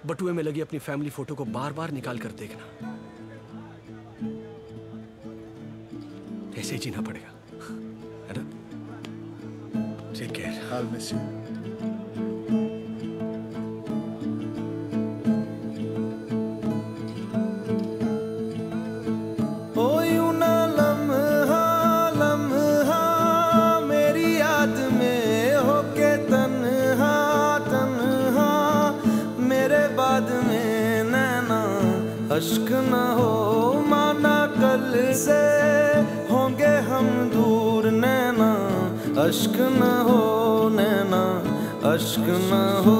बटुए में लगी अपनी फैमिली फोटो को बार बार निकाल कर देखना। ऐसे ही जीना पड़ेगा, है ना? Take care. I'll miss you. ओ यूं ना लम्हा लम्हा मेरी याद में होके तन्हा तन्हा, मेरे बाद में नैना अश्क न हो, माना कल से होंगे हम दूर, नैना अश्क न हो, नैना अश्क न हो।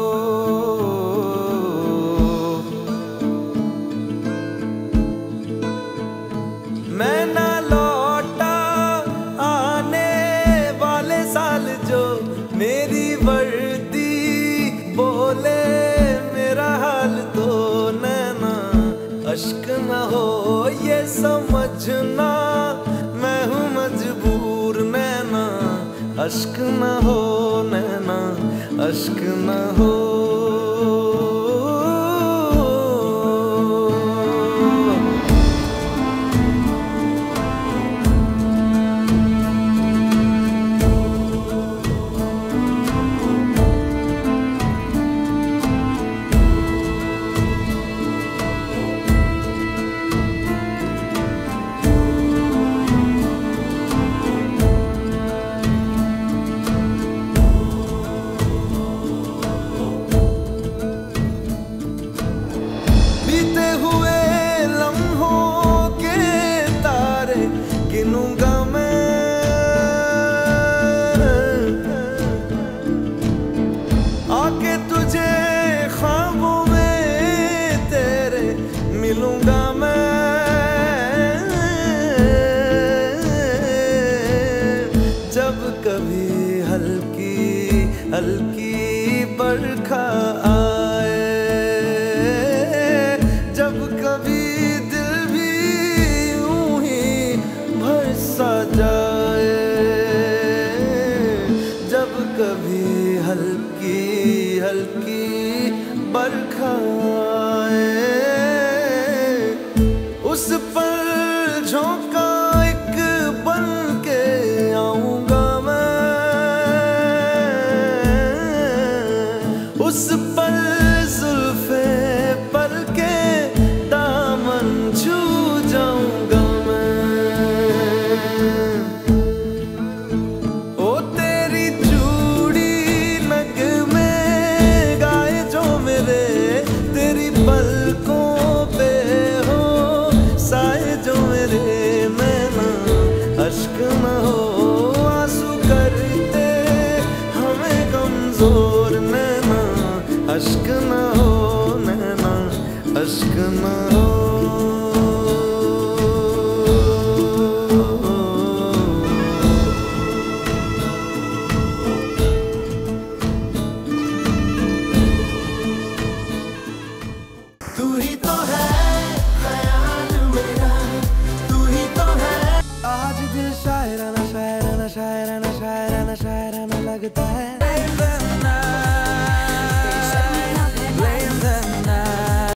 मैं ना लौटा आने वाले साल जो मेरी वर्दी बोले मेरा हाल, तो नैना अश्क न हो ये समझना मैं हूँ मजबूर, नैना अश्क न हो, नैना अश्क न हो। बीते हुए लम्हों के तारे गिनूंगा मैं, आके तुझे ख्वाबों में तेरे मिलूंगा मैं। जब कभी हल्की हल्की बरखा आए, जब कभी दिल भी यूं ही भर सा जाए, जब कभी हल्की हल्की बरखा आए, उस पर झोंका एक बन के आऊंगा मैं, उस पर जुल्फे पर के दामन छू जाऊंगा मैं। ओ तेरी चूड़ी नग में गाए जो मेरे, तेरी पलकों पे हो साए जो मेरे, नैना अश्क न हो आंसू करते हमें कमजोर, नैना अश्क न हो, नैना अश्क न हो। तू ही तो है ख्याल मेरा, तू ही तो है। आज दिल शायराना शायराना शायराना शायराना शायराना लगता है।